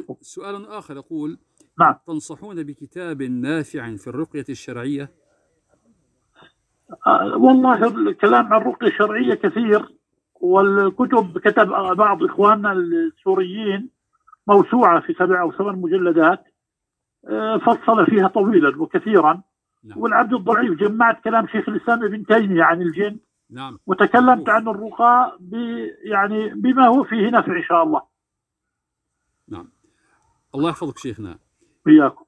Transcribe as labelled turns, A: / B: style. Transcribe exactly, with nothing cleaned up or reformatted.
A: عليكم.
B: سؤال آخر يقول:
A: نعم.
B: تنصحون بكتاب نافع في الرقية الشرعية؟
A: آه والله الكلام عن الرقية الشرعية كثير، والكتب كتب بعض إخواننا السوريين موسوعة في سبع أو ثمان مجلدات آه فصل فيها طويلا وكثيرا.
B: نعم.
A: والعبد الضعيف جمعت كلام شيخ الإسلام ابن تيمية عن الجن.
B: نعم.
A: وتكلمت عن الرقى يعني بما هو فيه نفع إن شاء الله.
B: نعم. الله يحفظك شيخنا.
A: وياكم.